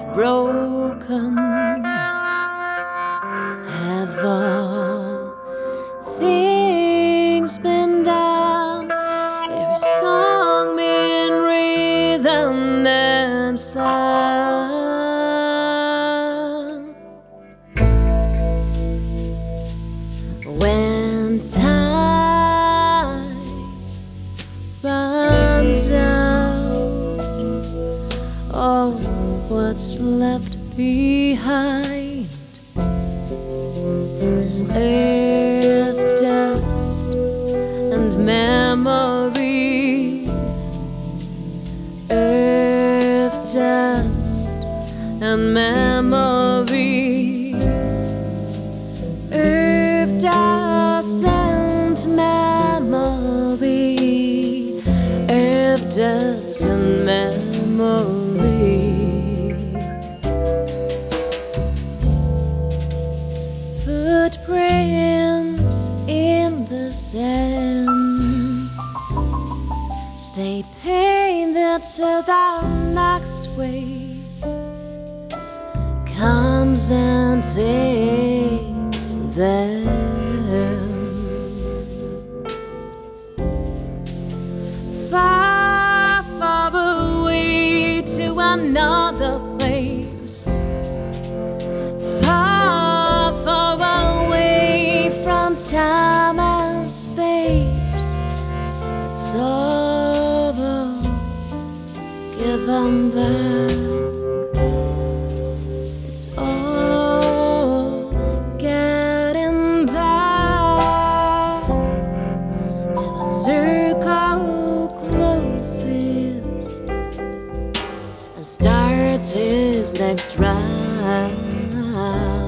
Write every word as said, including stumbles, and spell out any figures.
broken? Have all things been done? Every song been rhythm and sung? When time runs out, oh, what's left behind is earth, dust, and memory. Earth, dust, and memory. Earth, dust, and memory. Earth, dust, and memory. Footprints in the sand stay painted till the next wave comes and takes them. Far, far away to another place. Far, far away from time and space. Sorrow given back. It's all getting back till the circle closes and starts his next round.